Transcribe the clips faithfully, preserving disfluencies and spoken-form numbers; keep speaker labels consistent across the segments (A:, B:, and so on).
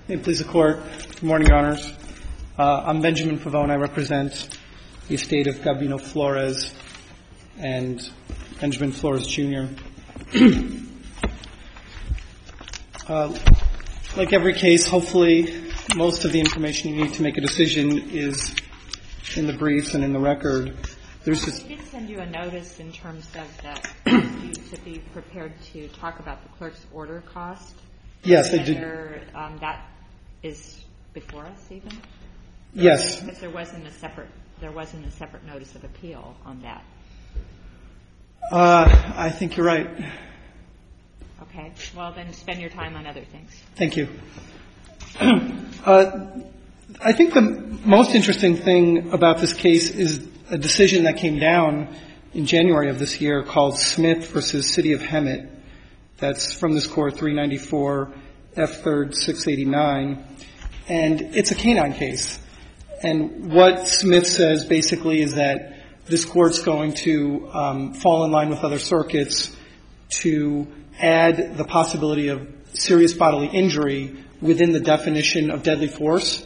A: May it please the Court. Good morning, Your Honors. Uh, I'm Benjamin Pavone. I represent the estate of Gabino Flores and Benjamin Flores, Junior uh, like every case, hopefully most of the information you need to make a decision is in the briefs and in the record. There's just
B: I did send you a notice in terms of that you to be prepared to talk about the clerk's order cost.
A: Yes, I did.
B: Whether, um, that is before us, even.
A: Yes.
B: Because there wasn't a separate there wasn't a separate notice of appeal on that.
A: Uh, I think you're right.
B: Okay. Well, then spend your time on other things.
A: Thank you. uh, I think the most interesting thing about this case is a decision that came down in January of this year called Smith versus City of Hemet. That's from this Court, three ninety-four F third six eighty-nine. And it's a canine case. And what Smith says basically is that this Court's going to um, fall in line with other circuits to add the possibility of serious bodily injury within the definition of deadly force.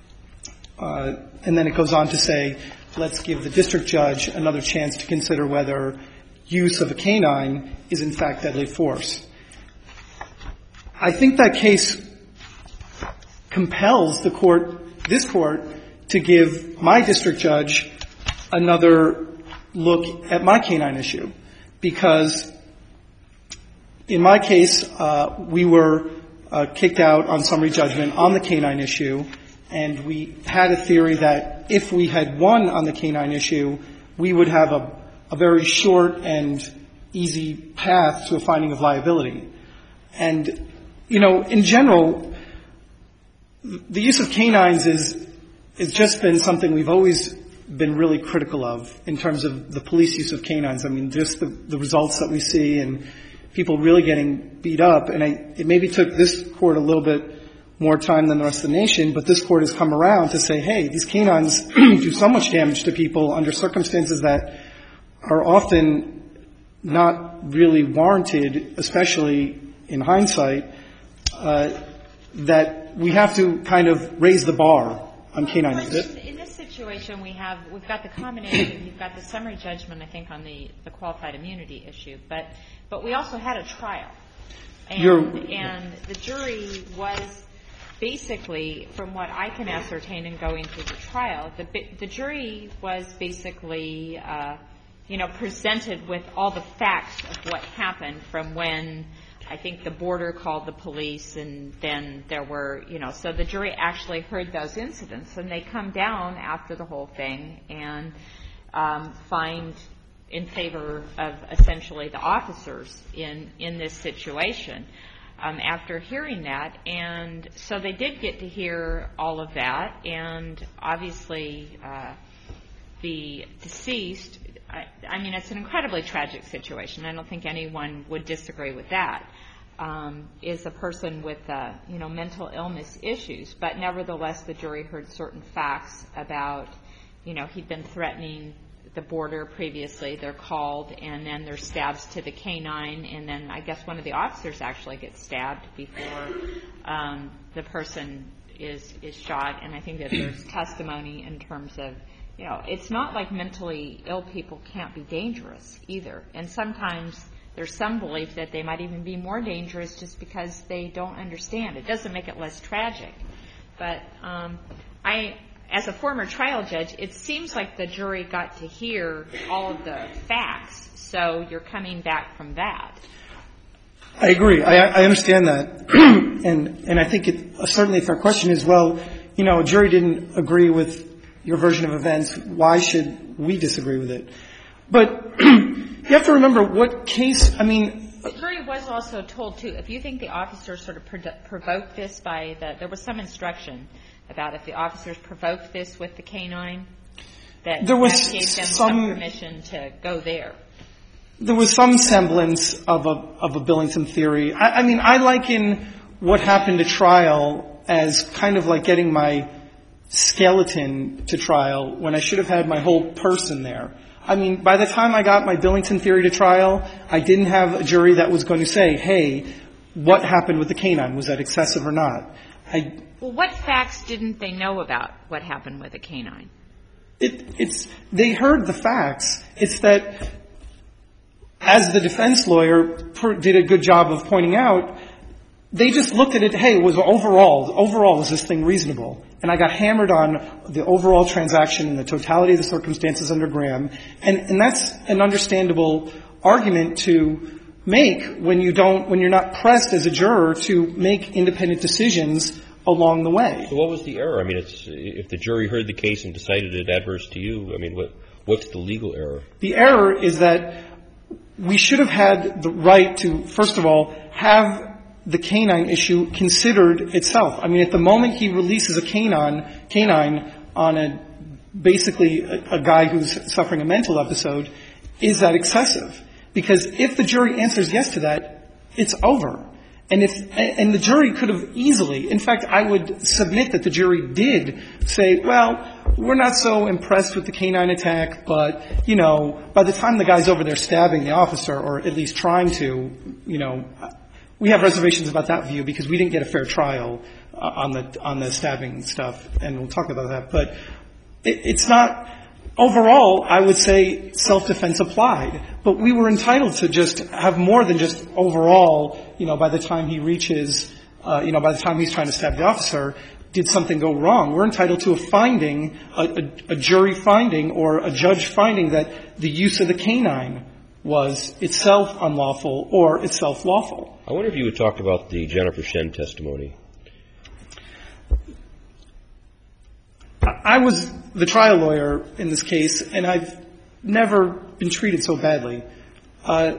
A: Uh, and then it goes on to say, let's give the district judge another chance to consider whether use of a canine is in fact deadly force. I think that case compels the court, this court, to give my district judge another look at my canine issue. Because in my case, uh, we were uh, kicked out on summary judgment on the canine issue, and we had a theory that if we had won on the canine issue, we would have a, a very short and easy path to a finding of liability. And, you know, in general, the use of canines is, is just been something we've always been really critical of in terms of the police use of canines. I mean, just the, the results that we see and people really getting beat up. And I, it maybe took this court a little bit more time than the rest of the nation, but this court has come around to say, hey, these canines do so much damage to people under circumstances that are often not really warranted, especially in hindsight, uh, that we have to kind of raise the bar on canine use.
B: In this situation, we have, we've got the combination, you've got the summary judgment, I think, on the, the qualified immunity issue, but, but we also had a trial. And, and the jury was basically, from what I can ascertain in going through the trial, the, the jury was basically, uh, you know, presented with all the facts of what happened from when I think the border called the police, and then there were, you know, so the jury actually heard those incidents, and they come down after the whole thing and um, find in favor of essentially the officers in, in this situation um, after hearing that. And so they did get to hear all of that, and obviously uh, the deceased, I, I mean, it's an incredibly tragic situation. I don't think anyone would disagree with that. Um, is a person with, uh, you know, mental illness issues, but nevertheless, the jury heard certain facts about, you know, he'd been threatening the border previously. They're called, and then there's stabs to the canine, and then I guess one of the officers actually gets stabbed before um, the person is is shot. And I think that there's testimony in terms of, you know, it's not like mentally ill people can't be dangerous either. And sometimes there's some belief that they might even be more dangerous just because they don't understand. It doesn't make it less tragic. But um, I, as a former trial judge, it seems like the jury got to hear all of the facts. So you're coming back from that.
A: I agree. I, I understand that. and and I think it, certainly if our question is, well, you know, a jury didn't agree with your version of events, why should we disagree with it? But you have to remember what case, I mean.
B: The jury was also told, too, if you think the officers sort of provoked this by the, there was some instruction about if the officers provoked this with the canine, that
A: there was
B: that gave them
A: some,
B: some permission to go there.
A: There was some semblance of a, of a Billington theory. I, I mean, I liken what happened at trial as kind of like getting my skeleton to trial when I should have had my whole person there. I mean, by the time I got my Billington theory to trial, I didn't have a jury that was going to say, hey, what happened with the canine? Was that excessive or not? I
B: Well, what facts didn't they know about what happened with the canine?
A: It, it's, they heard the facts. It's that, as the defense lawyer per, did a good job of pointing out, they just looked at it, hey, it was overall, overall, was this thing reasonable? And I got hammered on the overall transaction and the totality of the circumstances under Graham. And, and that's an understandable argument to make when you don't, when you're not pressed as a juror to make independent decisions along the way.
C: So what was the error? I mean, it's, if the jury heard the case and decided it adverse to you, I mean, what, what's the legal error?
A: The error is that we should have had the right to, first of all, have the canine issue considered itself. I mean, at the moment he releases a canine, canine on a, basically a, a guy who's suffering a mental episode, is that excessive? Because if the jury answers yes to that, it's over. And if, and the jury could have easily, in fact, I would submit that the jury did say, well, we're not so impressed with the canine attack, but, you know, by the time the guy's over there stabbing the officer, or at least trying to, you know, we have reservations about that view because we didn't get a fair trial uh, on the, on the stabbing stuff, and we'll talk about that. But it, it's not, overall, I would say self-defense applied. But we were entitled to just have more than just overall, you know, by the time he reaches, uh, you know, by the time he's trying to stab the officer, did something go wrong? We're entitled to a finding, a, a, a jury finding or a judge finding that the use of the canine was itself unlawful or itself lawful.
C: I wonder if you had talked about the Jennifer Shen testimony.
A: I was the trial lawyer in this case, and I've never been treated so badly. Uh,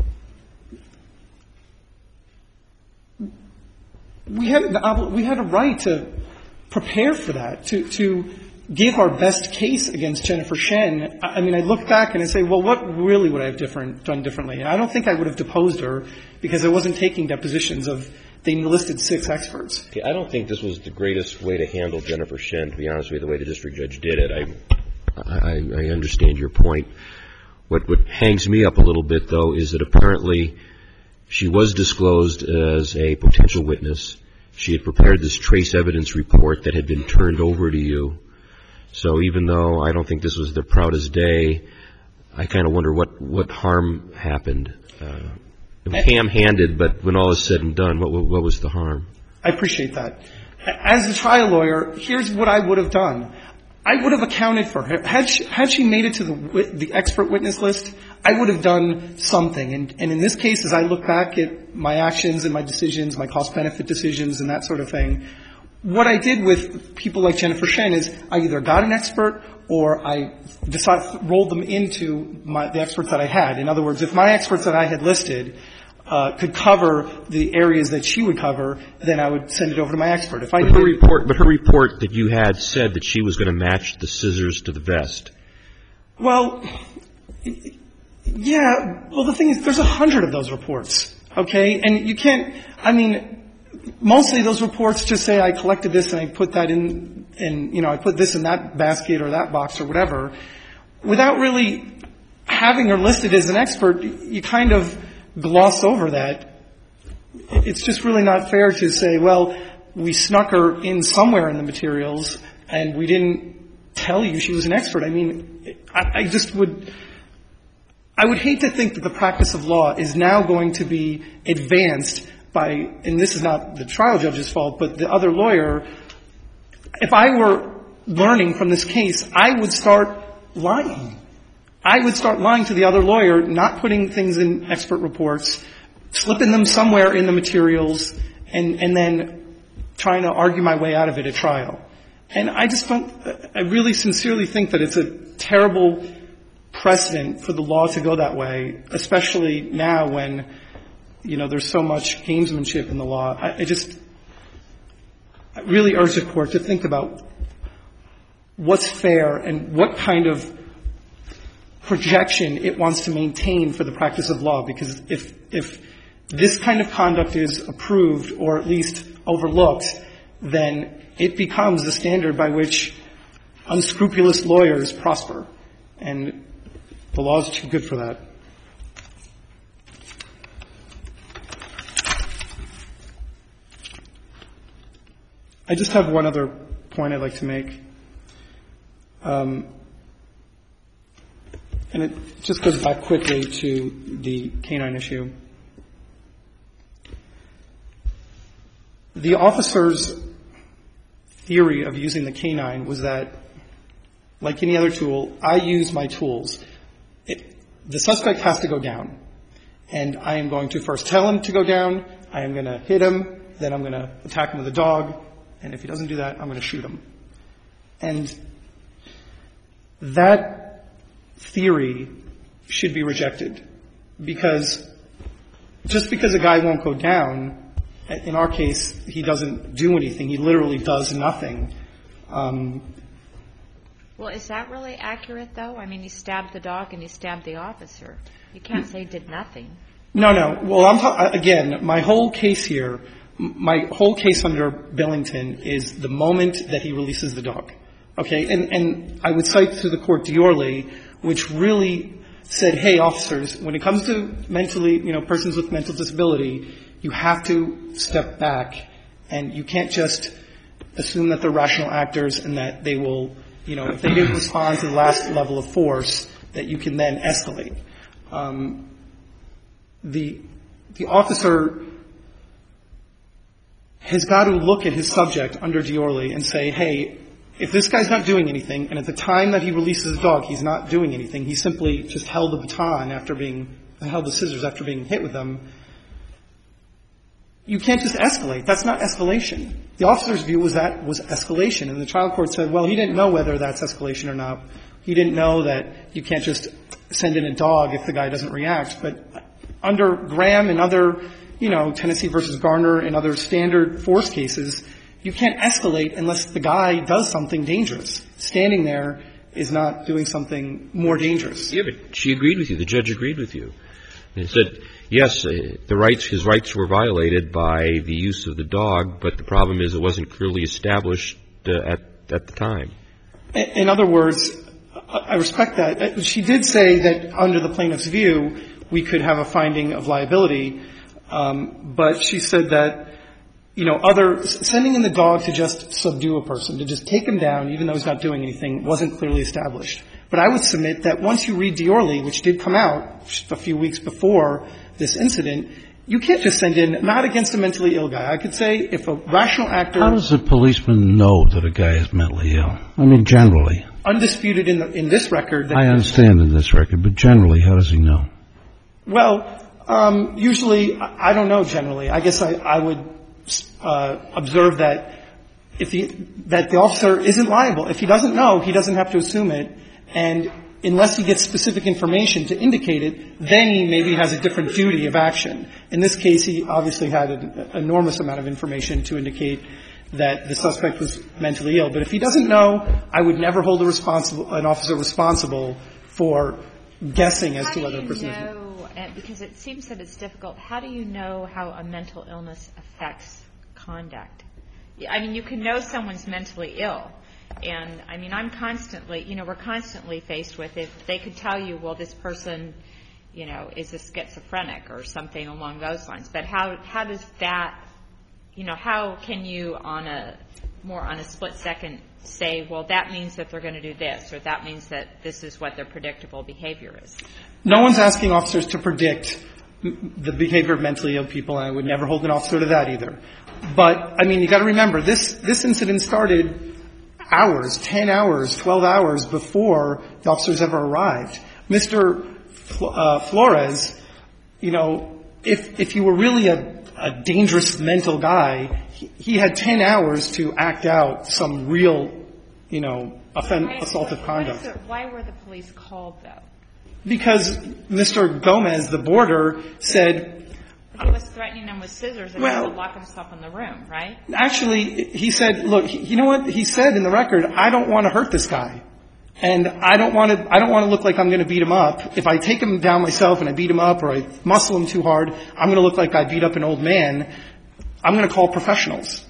A: we had an, we had a right to prepare for that, to to give our best case against Jennifer Shen. I mean, I look back and I say, well, what really would I have different done differently? And I don't think I would have deposed her because I wasn't taking depositions of. They enlisted six experts.
C: Okay, I don't think this was the greatest way to handle Jennifer Shen, to be honest with you, the way the district judge did it. I, I, I understand your point. What, what hangs me up a little bit, though, is that apparently she was disclosed as a potential witness. She had prepared this trace evidence report that had been turned over to you. So even though I don't think this was the proudest day, I kind of wonder what, what harm happened. Uh, It was ham-handed, but when all is said and done, what, what was the harm?
A: I appreciate that. As a trial lawyer, here's what I would have done. I would have accounted for her. Had she, had she made it to the, the expert witness list, I would have done something. And, and in this case, as I look back at my actions and my decisions, my cost-benefit decisions and that sort of thing, what I did with people like Jennifer Shen is I either got an expert or I decided, rolled them into my, the experts that I had. In other words, if my experts that I had listed uh, could cover the areas that she would cover, then I would send it over to my expert. If I
C: but her report, but her report that you had said that she was going to match the scissors to the vest.
A: Well, yeah. Well, the thing is, there's a hundred of those reports. Okay, and you can't. I mean. Mostly those reports just say I collected this and I put that in, and, you know, I put this in that basket or that box or whatever. Without really having her listed as an expert, you kind of gloss over that. It's just really not fair to say, well, we snuck her in somewhere in the materials and we didn't tell you she was an expert. I mean, I, I just would, I would hate to think that the practice of law is now going to be advanced by, and this is not the trial judge's fault, but the other lawyer, if I were learning from this case, I would start lying. I would start lying to the other lawyer, not putting things in expert reports, slipping them somewhere in the materials, and, and then trying to argue my way out of it at trial. And I just don't, I really sincerely think that it's a terrible precedent for the law to go that way, especially now when, you know, there's so much gamesmanship in the law. I, I just I really urge the Court to think about what's fair and what kind of projection it wants to maintain for the practice of law. Because if if this kind of conduct is approved or at least overlooked, then it becomes the standard by which unscrupulous lawyers prosper. And the law is too good for that. I just have one other point I'd like to make. Um, and it just goes back quickly to the canine issue. The officer's theory of using the canine was that, like any other tool, I use my tools. It, the suspect has to go down. And I am going to first tell him to go down. I am going to hit him. Then I'm going to attack him with a dog. And if he doesn't do that, I'm going to shoot him. And that theory should be rejected. Because just because a guy won't go down, in our case, he doesn't do anything. He literally does nothing. Um,
B: well, is that really accurate, though? I mean, he stabbed the dog and he stabbed the officer. You can't say he did nothing.
A: No, no. Well, I'm ta- again, my whole case here, my whole case under Billington is the moment that he releases the dog. Okay? And, and I would cite to the court Diorly, which really said, hey, officers, when it comes to mentally, you know, persons with mental disability, you have to step back, and you can't just assume that they're rational actors and that they will, you know, if they didn't respond to the last level of force, that you can then escalate. Um, the the officer has got to look at his subject under Diorly and say, hey, if this guy's not doing anything, and at the time that he releases the dog, he's not doing anything, he simply just held the baton after being, held the scissors after being hit with them, you can't just escalate. That's not escalation. The officer's view was that was escalation. And the trial court said, well, he didn't know whether that's escalation or not. He didn't know that you can't just send in a dog if the guy doesn't react. But under Graham and other, you know, Tennessee versus Garner and other standard force cases, you can't escalate unless the guy does something dangerous. Standing there is not doing something more dangerous.
C: Yeah, but she agreed with you. The judge agreed with you. They said, yes, uh, the rights, his rights were violated by the use of the dog, but the problem is it wasn't clearly established uh, at, at the time.
A: In other words, I respect that. She did say that under the plaintiff's view, we could have a finding of liability, um, but she said that, you know, other, sending in the dog to just subdue a person, to just take him down, even though he's not doing anything, wasn't clearly established. But I would submit that once you read Diorly, which did come out a few weeks before this incident, you can't just send in, not against a mentally ill guy. I could say if a rational actor...
D: How does a policeman know that a guy is mentally ill? I mean, generally.
A: Undisputed in, the, in this record... That
D: I understand in this record, but generally, how does he know?
A: Well, um, usually, I don't know generally. I guess I, I would uh, observe that if the, that the officer isn't liable. If he doesn't know, he doesn't have to assume it. And unless he gets specific information to indicate it, then he maybe has a different duty of action. In this case, he obviously had an enormous amount of information to indicate that the suspect was mentally ill. But if he doesn't know, I would never hold a responsible, an officer responsible for guessing as to whether a person is.
B: How do you know, because it seems that it's difficult, how do you know how a mental illness affects conduct? I mean, you can know someone's mentally ill. And, I mean, I'm constantly, you know, we're constantly faced with if they could tell you, well, this person, you know, is a schizophrenic or something along those lines. But how how does that, you know, how can you on a, more on a split second say, well, that means that they're going to do this, or that means that this is what their predictable behavior is?
A: No one's asking officers to predict the behavior of mentally ill people, and I would never hold an officer to that either. But, I mean, you got to remember, this, this incident started hours, ten hours, twelve hours before the officers ever arrived. Mister Fl- uh, Flores, you know, if if you were really a, a dangerous mental guy, he, he had ten hours to act out some real, you know, offend,
B: why,
A: assaultive conduct.
B: It, why were the police called, though?
A: Because Mister Gomez, the boarder, said...
B: He was threatening them with scissors and
A: well,
B: he would lock himself in the room, right?
A: Actually, he said, look, he, you know what? He said in the record, I don't want to hurt this guy. And I don't want to, I don't want to look like I'm going to beat him up. If I take him down myself and I beat him up or I muscle him too hard, I'm going to look like I beat up an old man. I'm going to call professionals.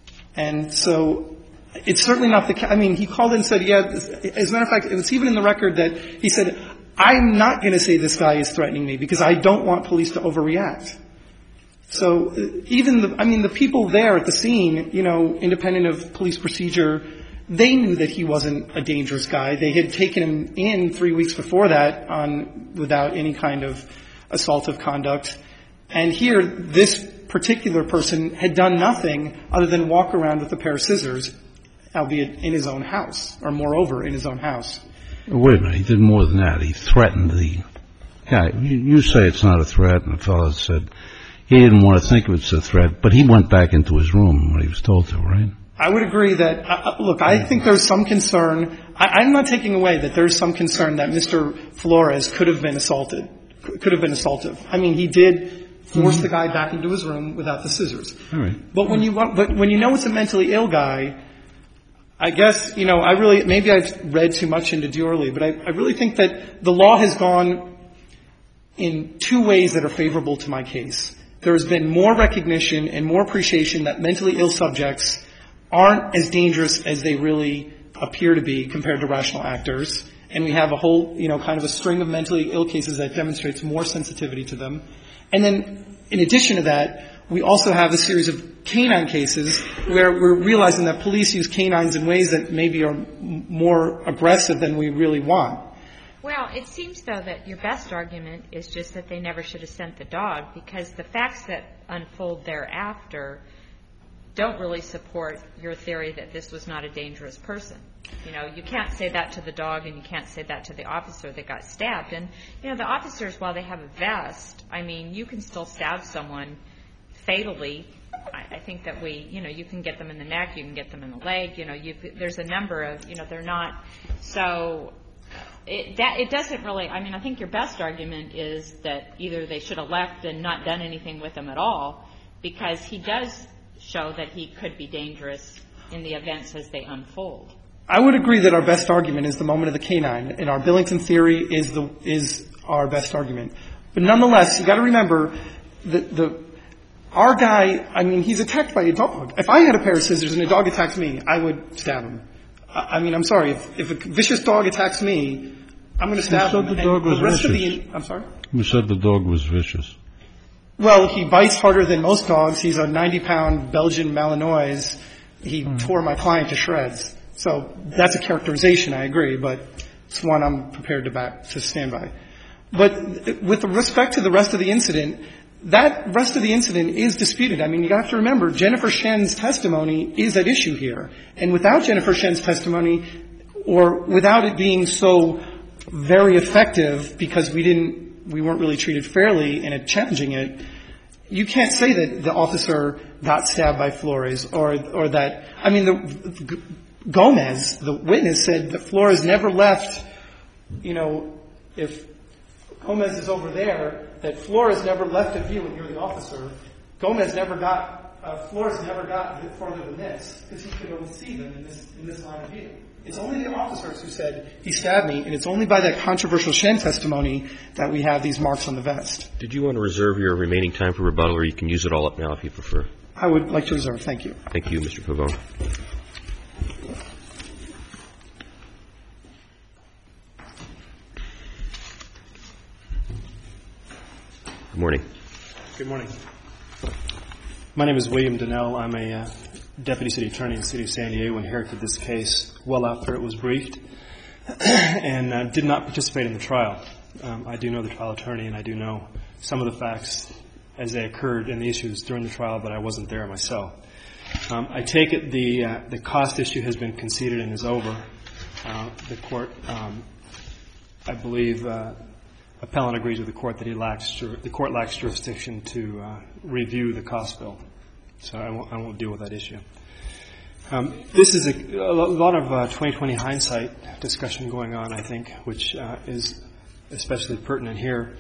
A: And so it's certainly not the, I mean, he called and said, yeah, as a matter of fact, it was even in the record that he said, I'm not going to say this guy is threatening me because I don't want police to overreact. So even the, I mean, the people there at the scene, you know, independent of police procedure, they knew that he wasn't a dangerous guy. They had taken him in three weeks before that on, without any kind of assaultive conduct. And here, this particular person had done nothing other than walk around with a pair of scissors, albeit in his own house, or moreover, in his own house.
D: Wait a minute. He did more than that. He threatened the guy. You, you say it's not a threat, and the fellow said he didn't want to think of it as a threat, but he went back into his room when he was told to, right?
A: I would agree that, uh, look, I think there's some concern. I, I'm not taking away that there's some concern that Mister Flores could have been assaulted, could have been assaultive. I mean, he did force mm-hmm. the guy back into his room without the scissors.
D: All right.
A: But when you want, but when you know it's a mentally ill guy, I guess, you know, I really, maybe I've read too much into Diorly, but I, I really think that the law has gone in two ways that are favorable to my case. There has been more recognition and more appreciation that mentally ill subjects aren't as dangerous as they really appear to be compared to rational actors. And we have a whole, you know, kind of a string of mentally ill cases that demonstrates more sensitivity to them. And then, in addition to that, we also have a series of canine cases where we're realizing that police use canines in ways that maybe are m- more aggressive than we really want.
B: Well, it seems, though, that your best argument is just that they never should have sent the dog, because the facts that unfold thereafter don't really support your theory that this was not a dangerous person. You know, you can't say that to the dog, and you can't say that to the officer that got stabbed. And, you know, the officers, while they have a vest, I mean, you can still stab someone fatally. I, I think that we, you know, you can get them in the neck, you can get them in the leg, you know, you, there's a number of, you know, they're not, so it, that, it doesn't really, I mean, I think your best argument is that either they should have left and not done anything with him at all, because he does show that he could be dangerous in the events as they unfold.
A: I would agree that our best argument is the moment of the canine, and our Billington theory is the is our best argument. But nonetheless, you got to remember that the our guy. I mean, he's attacked by a dog. If I had a pair of scissors and a dog attacked me, I would stab him. I, I mean, I'm sorry. If, if a vicious dog attacks me, I'm going to stab him.
D: Who said the dog was
A: the rest
D: vicious?
A: Of the, I'm sorry.
D: Who said the dog was vicious?
A: Well, he bites harder than most dogs. He's a ninety pound Belgian Malinois. He mm. tore my client to shreds. So that's a characterization, I agree, but it's one I'm prepared to back, to stand by. But with respect to the rest of the incident, that rest of the incident is disputed. I mean, you have to remember, Jennifer Shen's testimony is at issue here. And without Jennifer Shen's testimony, or without it being so very effective because we didn't, we weren't really treated fairly in challenging it, you can't say that the officer got stabbed by Flores or, or that, I mean, the, Gomez, the witness, said that Flores never left, you know, if Gomez is over there, that Flores never left a view when you're the officer. Gomez never got, uh, Flores never got further than this, because he could only see them in this, in this line of view. It's only the officers who said, he stabbed me, and it's only by that controversial Shen testimony that we have these marks on the vest.
C: Did you want to reserve your remaining time for rebuttal, or you can use it all up now if you prefer?
A: I would like to reserve. Thank you.
C: Thank you, Mister Pavone. Good morning.
E: Good morning. My name is William Donnell. I'm a uh, deputy city attorney in the city of San Diego, inherited this case well after it was briefed and uh, did not participate in the trial. Um, I do know the trial attorney, and I do know some of the facts as they occurred and the issues during the trial, but I wasn't there myself. Um, I take it the uh, the cost issue has been conceded and is over. Uh, the court, um, I believe, uh, appellant agrees with the court that he lacks the court lacks jurisdiction to uh, review the cost bill, so I won't, I won't deal with that issue. Um, this is a, a lot of uh, twenty twenty hindsight discussion going on, I think, which uh, is especially pertinent here.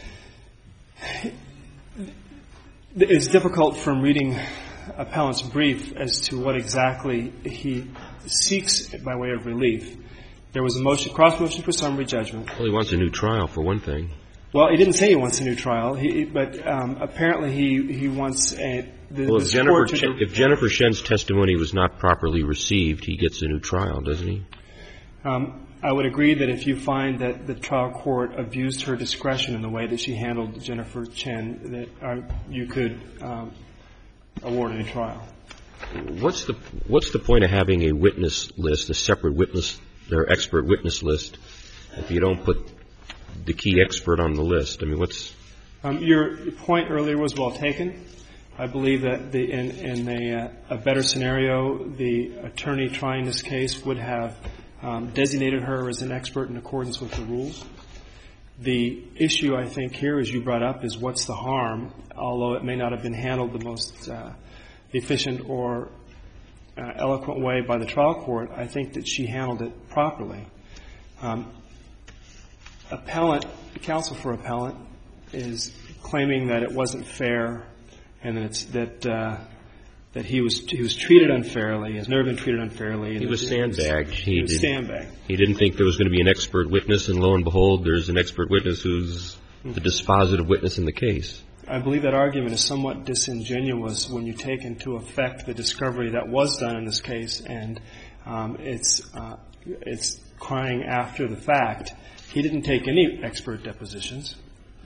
E: It's difficult from reading appellant's brief as to what exactly he seeks by way of relief. There was a motion, cross motion for summary judgment.
C: Well, he wants a new trial, for one thing.
E: Well, he didn't say he wants a new trial, he, but um, apparently he, he wants a... The,
C: well, if Jennifer,
E: to,
C: Ch- if Jennifer Shen's testimony was not properly received, he gets a new trial, doesn't he?
E: Um, I would agree that if you find that the trial court abused her discretion in the way that she handled Jennifer Chen, that uh, you could um, award a trial.
C: What's the what's the point of having a witness list, a separate witness, their expert witness list, if you don't put the key expert on the list? I mean, what's
E: um, your point earlier was well taken. I believe that the, in, in a, uh, a better scenario, the attorney trying this case would have um, designated her as an expert in accordance with the rules. The issue, I think, here, as you brought up, is what's the harm, although it may not have been handled the most uh, efficient or uh, eloquent way by the trial court. I think that she handled it properly. Um, appellant, counsel for appellant, is claiming that it wasn't fair and that it's, that uh, that he was he was treated unfairly. He has never been treated unfairly.
C: He was sandbagged.
E: He, he was
C: did,
E: sandbagged.
C: He didn't think there was going to be an expert witness, and lo and behold, there's an expert witness who's the dispositive witness in the case.
E: I believe that argument is somewhat disingenuous when you take into effect the discovery that was done in this case, and um, it's uh, it's crying after the fact. He didn't take any expert depositions.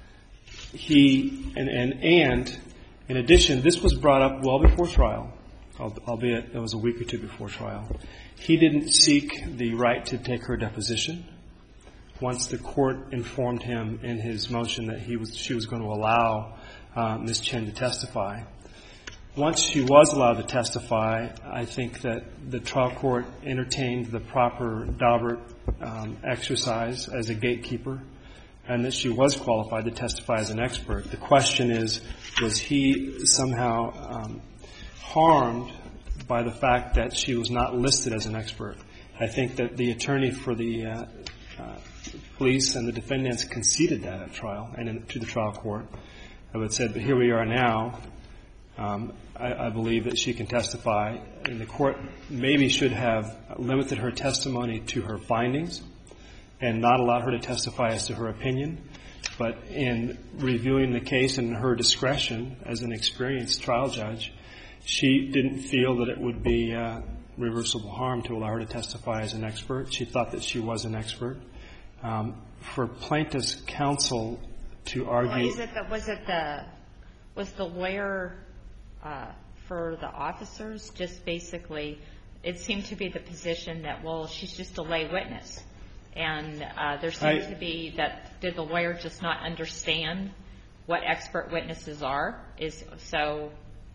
E: He and and and. In addition, this was brought up well before trial, albeit it was a week or two before trial. He didn't seek the right to take her deposition. Once the court informed him in his motion that he was, she was going to allow uh, Miz Chen to testify. Once she was allowed to testify, I think that the trial court entertained the proper Daubert um, exercise as a gatekeeper, and that she was qualified to testify as an expert. The question is, was he somehow um, harmed by the fact that she was not listed as an expert? I think that the attorney for the uh, uh, police and the defendants conceded that at trial and in, to the trial court. I would say, but here we are now. Um, I, I believe that she can testify, and the court maybe should have limited her testimony to her findings and not allowed her to testify as to her opinion. But in reviewing the case in her discretion as an experienced trial judge, she didn't feel that it would be uh, reversible harm to allow her to testify as an expert. She thought that she was an expert. Um, for plaintiff's counsel to argue...
B: Well, is it the, was it the, was the lawyer uh, for the officers just basically, it seemed to be the position that, well, she's just a lay witness. And uh, there seems I, to be that, did the lawyer just not understand what expert witnesses are? Is so.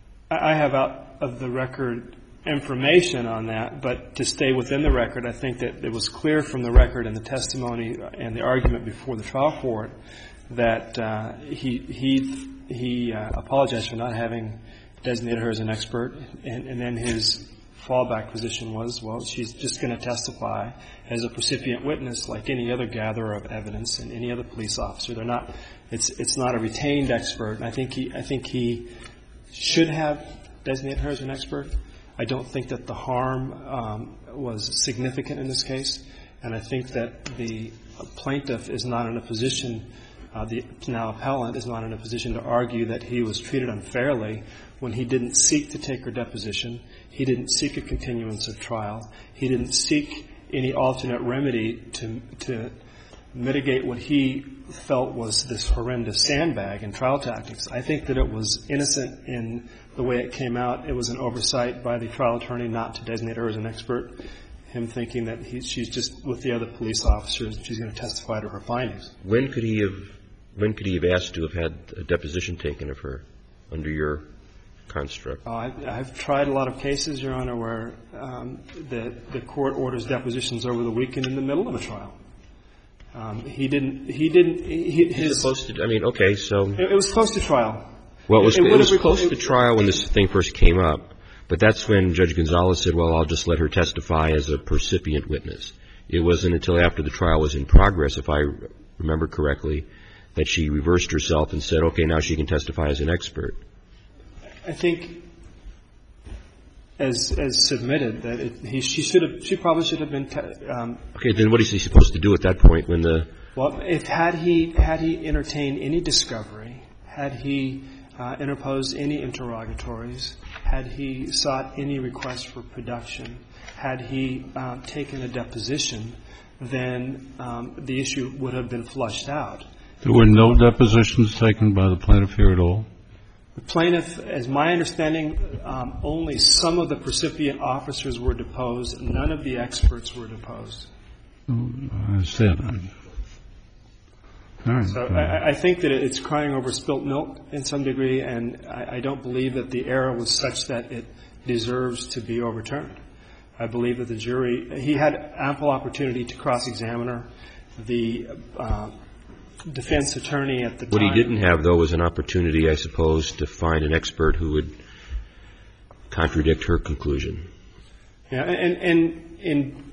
E: I have out of the record information on that, but to stay within the record, I think that it was clear from the record and the testimony and the argument before the trial court that uh, he he he uh, apologized for not having designated her as an expert, and, and then his fallback position was, well, she's just going to testify as a recipient witness like any other gatherer of evidence and any other police officer. They're not, it's it's not a retained expert. And I think he I think he should have designated her as an expert. I don't think that the harm um, was significant in this case, and I think that the plaintiff is not in a position, uh, the now appellant is not in a position to argue that he was treated unfairly when he didn't seek to take her deposition. He didn't seek a continuance of trial. He didn't seek any alternate remedy to to mitigate what he felt was this horrendous sandbag in trial tactics. I think that it was innocent in the way it came out. It was an oversight by the trial attorney not to designate her as an expert, him thinking that he, she's just with the other police officers and she's going to testify to her findings.
C: When could he have, when could he have asked to have had a deposition taken of her under your construct?
E: Oh, I've, I've tried a lot of cases, Your Honor, where um, the, the court orders depositions over the weekend in the middle of a trial. Um, he didn't, he didn't, he, his...
C: Supposed to, I mean, okay, so...
E: It, it was close to trial.
C: Well, it was, it, it was close
E: it,
C: to trial when this thing first came up, but that's when Judge Gonzalez said, well, I'll just let her testify as a percipient witness. It wasn't until after the trial was in progress, if I remember correctly, that she reversed herself and said, okay, now she can testify as an expert.
E: I think, as as submitted, that it, he she should have she probably should have been. Te- um,
C: okay, then what is he supposed to do at that point when the?
E: Well, if had he had he entertained any discovery, had he uh, interposed any interrogatories, had he sought any request for production, had he uh, taken a deposition, then um, the issue would have been flushed out.
D: There were no depositions taken by the plaintiff here at all?
E: The plaintiff, as my understanding, um, only some of the recipient officers were deposed. None of the experts were deposed.
D: I understand. All right.
E: So I, I think that it's crying over spilt milk in some degree, and I, I don't believe that the error was such that it deserves to be overturned. I believe that the jury, he had ample opportunity to cross-examine her. The uh, defense attorney at the
C: What
E: time.
C: he didn't have, though, was an opportunity, I suppose, to find an expert who would contradict her conclusion.
E: Yeah, and, and in,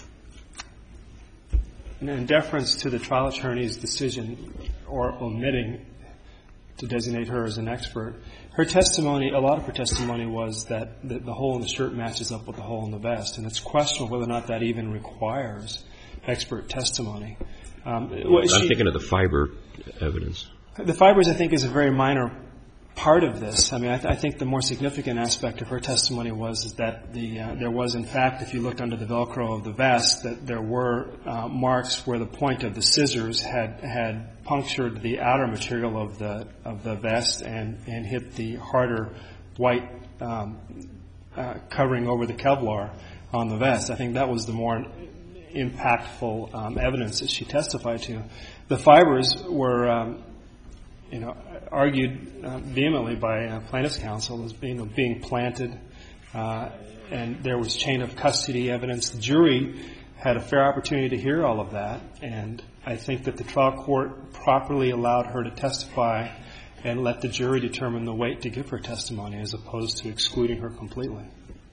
E: in deference to the trial attorney's decision or omitting to designate her as an expert, her testimony, a lot of her testimony was that the, the hole in the shirt matches up with the hole in the vest, and it's questionable whether or not that even requires expert testimony. Um,
C: I'm
E: she,
C: thinking of the fiber evidence.
E: The fibers, I think, is a very minor part of this. I mean, I, th- I think the more significant aspect of her testimony was is that the uh, there was, in fact, if you looked under the Velcro of the vest, that there were uh, marks where the point of the scissors had had punctured the outer material of the of the vest and, and hit the harder white um, uh, covering over the Kevlar on the vest. I think that was the more impactful um, evidence that she testified to. The fibers were, um, you know, argued uh, vehemently by uh, plaintiff's counsel as being, being planted, uh, and there was chain of custody evidence. The jury had a fair opportunity to hear all of that, and I think that the trial court properly allowed her to testify and let the jury determine the weight to give her testimony as opposed to excluding her completely.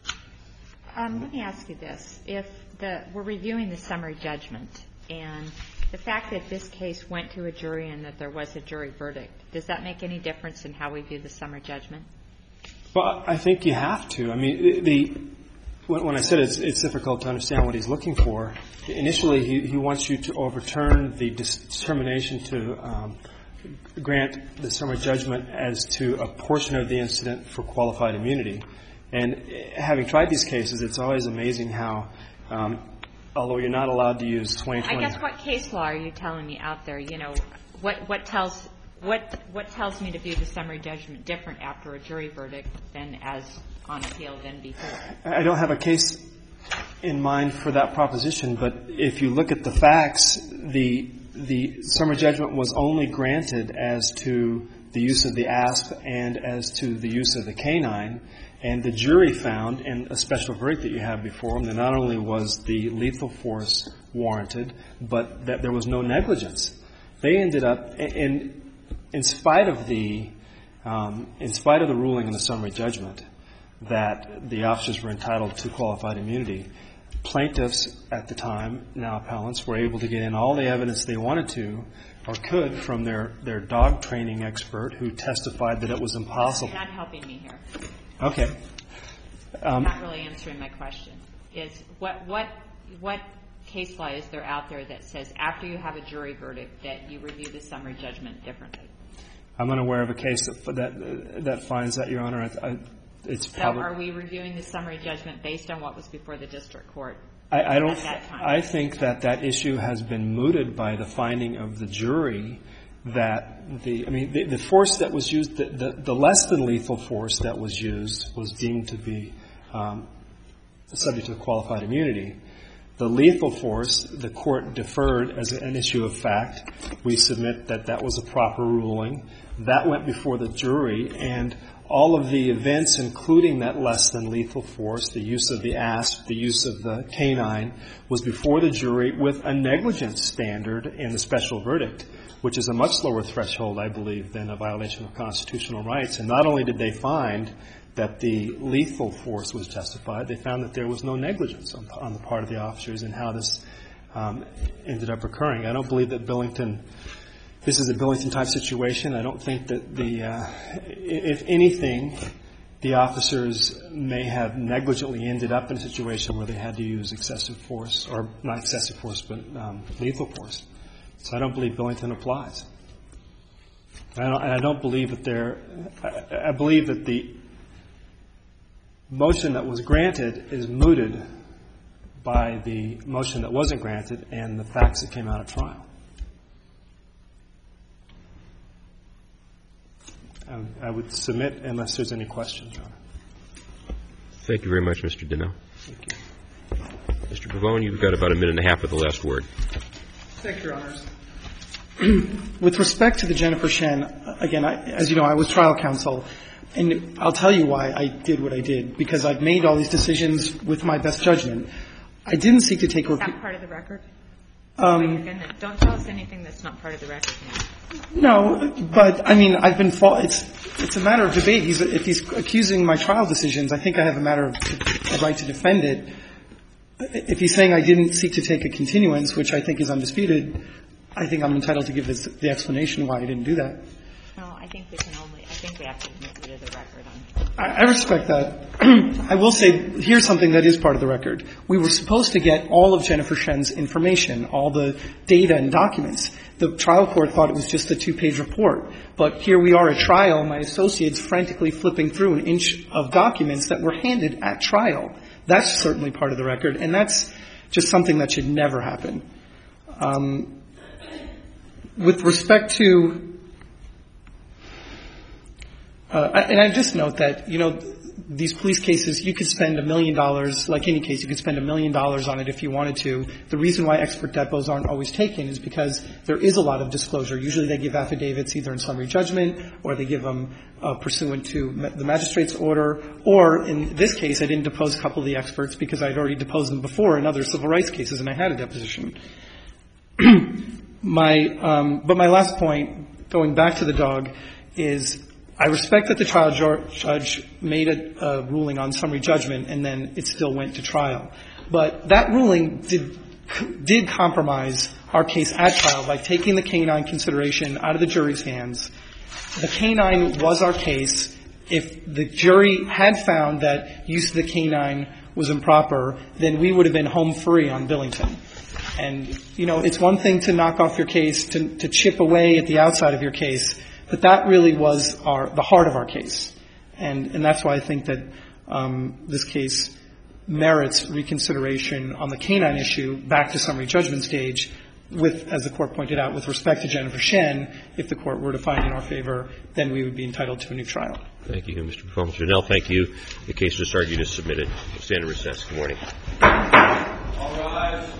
B: Um, let me ask you this. If the, we're reviewing the summary judgment, and the fact that this case went to a jury and that there was a jury verdict, does that make any difference in how we view the summary judgment?
E: Well, I think you have to. I mean, the when I said it's, it's difficult to understand what he's looking for, initially he, he wants you to overturn the determination to um, grant the summary judgment as to a portion of the incident for qualified immunity. And having tried these cases, it's always amazing how, um, although you're not allowed to use twenty twenty.
B: I guess what case law are you telling me out there? You know, what what tells what what tells me to view the summary judgment different after a jury verdict than as on appeal than before?
E: I don't have a case in mind for that proposition, but if you look at the facts, the the summary judgment was only granted as to the use of the asp and as to the use of the canine. And the jury found, in a special verdict that you have before them, that not only was the lethal force warranted, but that there was no negligence. They ended up, in in spite of the um, in spite of the ruling in the summary judgment, that the officers were entitled to qualified immunity. Plaintiffs at the time, now appellants, were able to get in all the evidence they wanted to or could from their, their dog training expert who testified that it was impossible.
B: You're not helping me here.
E: Okay. Um,
B: not really answering my question. Is what what what case law is there out there that says after you have a jury verdict that you review the summary judgment differently?
E: I'm unaware of a case that that, that finds that, Your Honor. I, I, it's
B: so
E: probably,
B: are we reviewing the summary judgment based on what was before the district court?
E: I, I don't.
B: At that time?
E: I think that that issue has been mooted by the finding of the jury that the, I mean, the, the force that was used, the, the, the less than lethal force that was used was deemed to be um, subject to qualified immunity. The lethal force, the court deferred as an issue of fact. We submit that that was a proper ruling. That went before the jury, and all of the events, including that less than lethal force, the use of the asp, the use of the canine, was before the jury with a negligence standard in the special verdict, which is a much lower threshold, I believe, than a violation of constitutional rights. And not only did they find that the lethal force was justified, they found that there was no negligence on, on the part of the officers in how this um, ended up occurring. I don't believe that Billington, this is a Billington-type situation. I don't think that the, uh, if anything, the officers may have negligently ended up in a situation where they had to use excessive force, or not excessive force, but um, lethal force. So I don't believe Billington applies. And I don't, and I don't believe that there, I, I believe that the motion that was granted is mooted by the motion that wasn't granted and the facts that came out at trial. I would submit unless there's any questions, Your Honor.
C: Thank you very much, Mister Donnell.
E: Thank you.
C: Mister Pavone, you've got about a minute and a half with the last word.
A: Thank you, Your Honors. With respect to the Jennifer Shen, again, I, as you know, I was trial counsel, and I'll tell you why I did what I did, because I've made all these decisions with my best judgment. I didn't seek to take a
B: Is
A: repeat.
B: that part of the record?
A: Um,
B: You're gonna, don't tell us anything that's not part of the record now.
A: No, but I mean, I've been fa- it's it's a matter of debate. He's if he's accusing my trial decisions, I think I have a matter of a right to defend it. If he's saying I didn't seek to take a continuance, which I think is undisputed, I think I'm entitled to give this, the explanation why I didn't do that.
B: No, I think we can only. I think we have to admit to the record on.
A: I, I respect that. I will say here's something that is part of the record. We were supposed to get all of Jennifer Shen's information, all the data and documents. The trial court thought it was just a two-page report. But here we are at trial, my associates frantically flipping through an inch of documents that were handed at trial. That's certainly part of the record, and that's just something that should never happen. Um, with respect to Uh, and I just note that, you know, these police cases, you could spend a million dollars, like any case, you could spend a million dollars on it if you wanted to. The reason why expert depots aren't always taken is because there is a lot of disclosure. Usually they give affidavits either in summary judgment or they give them uh, pursuant to ma- the magistrate's order. Or in this case, I didn't depose a couple of the experts because I'd already deposed them before in other civil rights cases and I had a deposition. my, um, but my last point, going back to the dog, is I respect that the trial judge made a, a ruling on summary judgment and then it still went to trial. But that ruling did, did compromise our case at trial by taking the canine consideration out of the jury's hands. The canine was our case. If the jury had found that use of the canine was improper, then we would have been home free on Billington. And, you know, it's one thing to knock off your case, to, to chip away at the outside of your case, but that really was our, the heart of our case. And, and that's why I think that um, this case merits reconsideration on the canine issue back to summary judgment stage with, as the Court pointed out, with respect to Jennifer Shen. If the Court were to find in our favor, then we would be entitled to a new trial.
C: Thank you, Mister Pavone. Mister Donnell, thank you. The case is argued as submitted. We'll stand in recess. Good morning.
F: All rise.